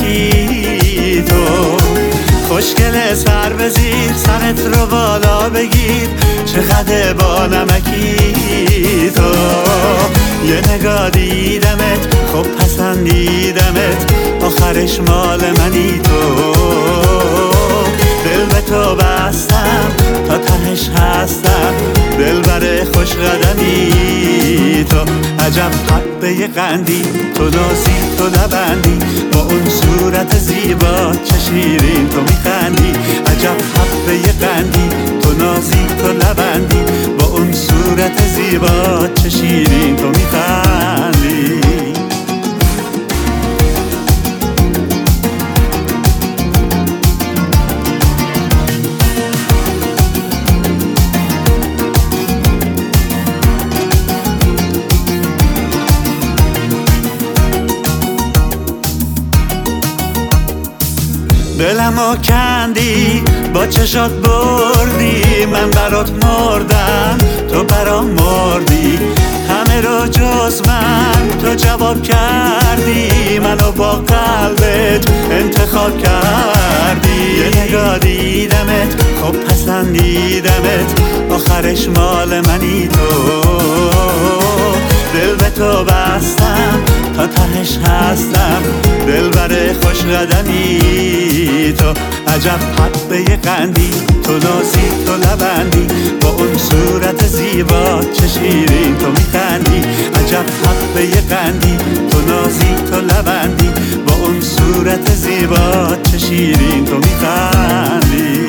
نمکی تو. خوشگل سر بزیر، سرت رو بالا بگیر، چقدر با نمکی تو. یه نگاه دیدمت، خب پسندیدمت، آخرش مال منی تو. دل به تو بستم، تا تهش هستم، دلبر خوش قدمی تو. عجب حبه قندی، تو نازی تو لبندی، با اون صورت زیبا چه شیرین تو میخندی. عجب حبه قندی، تو نازی تو لبندی، با اون صورت زیبا چه شیرین تو میخندی. دلمو کندی، با چشات بردی، من برات مردم تو برام مردی. همه رو جز من تو جواب کردی، منو با قلبت انتخاب کردی. یه نگاه دیدمت، خب پسندیدمت، آخرش مال منی تو. دل به تو بستم، تا تهش هستم، دلبر خوش قدمی تو. عجب حبه قندی، تو نازی تو لبندی، با اون صورت زیبا چه شیرین تو میخندی. عجب حبه قندی، تو نازی تو لبندی، با اون صورت زیبا چه شیرین تو میخندی.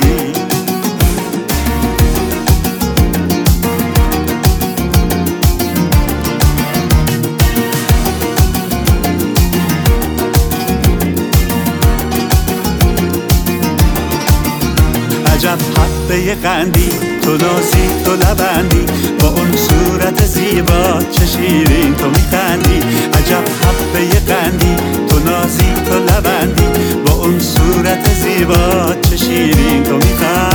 عجب حبه قندی، تو نازی تو لبندی، با اون صورت زیبا چه شیرین تو میخندی. عجب حبه قندی، تو نازی تو لبندی، با اون صورت زیبا چه شیرین تو میخندی.